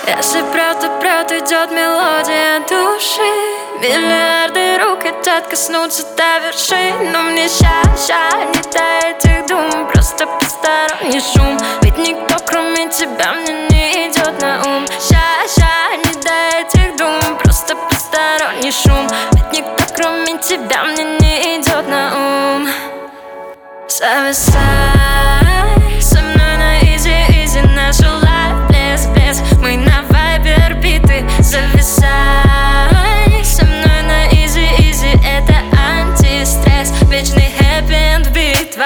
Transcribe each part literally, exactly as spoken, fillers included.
Если правда-правда идет мелодия души, миллиарды рук хотят коснуться до вершин. Но мне ща-ща не до этих дум, просто посторонний шум. Ведь никто кроме тебя мне не идет на ум. Ща-ща не до этих дум, просто посторонний шум. Ведь никто кроме тебя мне не идет на ум. Зависай со мной на изи-изи, наша лайф блеск-блеск. Мы на вайбе орбиты. Зависай со мной на изи-изи, это антистресс. Вечный хэппи-энд в битвах.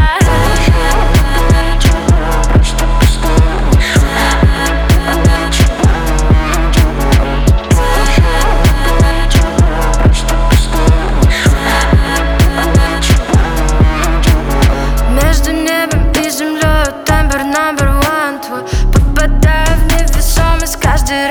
Между небом и землей тембр number one твой. Попадаю в невесомость каждый